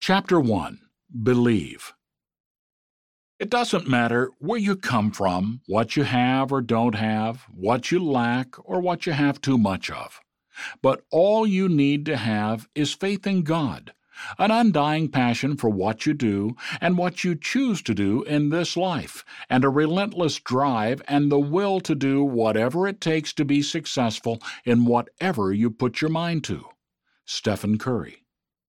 Chapter 1. Believe. It doesn't matter where you come from, what you have or don't have, what you lack or what you have too much of. But all you need to have is faith in God, an undying passion for what you do and what you choose to do in this life, and a relentless drive and the will to do whatever it takes to be successful in whatever you put your mind to. Stephen Curry.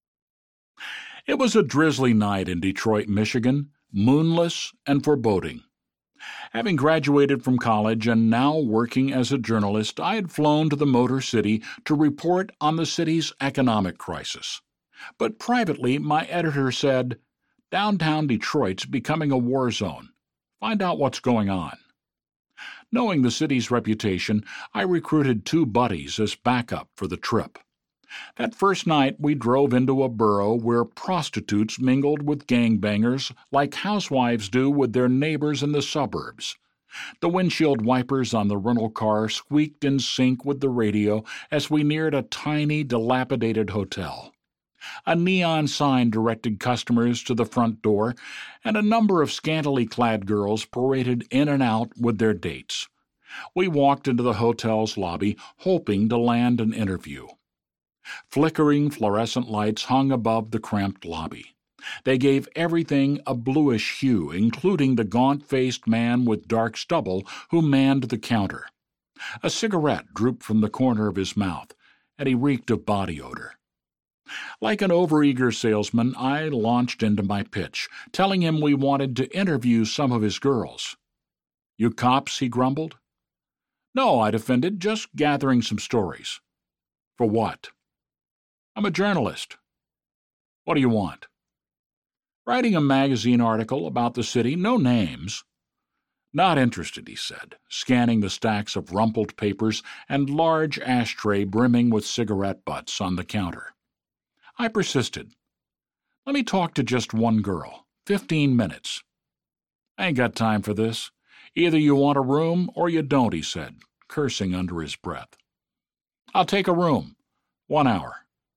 It was a drizzly night in Detroit, Michigan, moonless and foreboding. Having graduated from college and now working as a journalist, I had flown to the Motor City to report on the city's economic crisis. But privately, my editor said, "Downtown Detroit's becoming a war zone. Find out what's going on." Knowing the city's reputation, I recruited 2 buddies as backup for the trip. That first night we drove into a borough where prostitutes mingled with gangbangers like housewives do with their neighbors in the suburbs. The windshield wipers on the rental car squeaked in sync with the radio as we neared a tiny, dilapidated hotel. A neon sign directed customers to the front door, and a number of scantily clad girls paraded in and out with their dates. We walked into the hotel's lobby, hoping to land an interview. Flickering fluorescent lights hung above the cramped lobby. They gave everything a bluish hue, including the gaunt-faced man with dark stubble who manned the counter. A cigarette drooped from the corner of his mouth, and he reeked of body odor. Like an overeager salesman, I launched into my pitch, telling him we wanted to interview some of his girls. "You cops?" he grumbled. "No," I defended, "just gathering some stories." "For what?" "I'm a journalist." "What do you want?" "Writing a magazine article about the city, no names." "Not interested," he said, scanning the stacks of rumpled papers and large ashtray brimming with cigarette butts on the counter. I persisted. "Let me talk to just one girl. 15 minutes. "I ain't got time for this. Either you want a room or you don't," he said, cursing under his breath. "I'll take a room. 1 hour."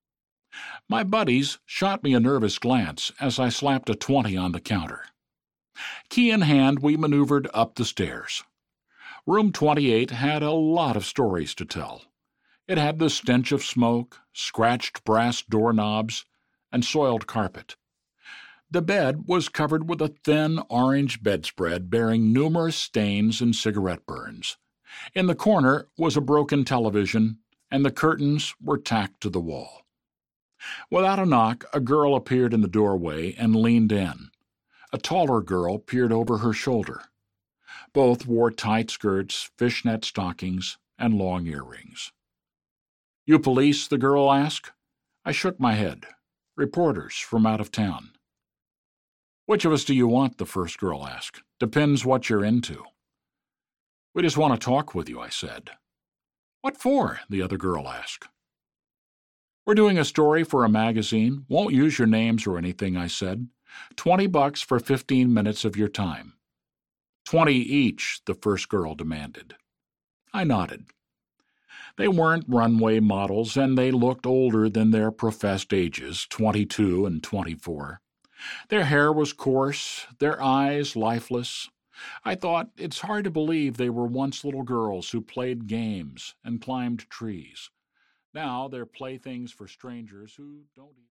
My buddies shot me a nervous glance as I slapped a 20 on the counter. Key in hand, we maneuvered up the stairs. Room 28 had a lot of stories to tell. It had the stench of smoke, scratched brass doorknobs, and soiled carpet. The bed was covered with a thin orange bedspread bearing numerous stains and cigarette burns. In the corner was a broken television, and the curtains were tacked to the wall. Without a knock, a girl appeared in the doorway and leaned in. A taller girl peered over her shoulder. Both wore tight skirts, fishnet stockings, and long earrings. "You police?" the girl asked. I shook my head. "Reporters from out of town." "Which of us do you want?" the first girl asked. "Depends what you're into." "We just want to talk with you," I said. "What for?" the other girl asked. "We're doing a story for a magazine. Won't use your names or anything," I said. $20 for 15 minutes of your time." 20 each, the first girl demanded. I nodded. They weren't runway models, and they looked older than their professed ages, 22 and 24. Their hair was coarse, their eyes lifeless. I thought, it's hard to believe they were once little girls who played games and climbed trees. Now they're playthings for strangers who don't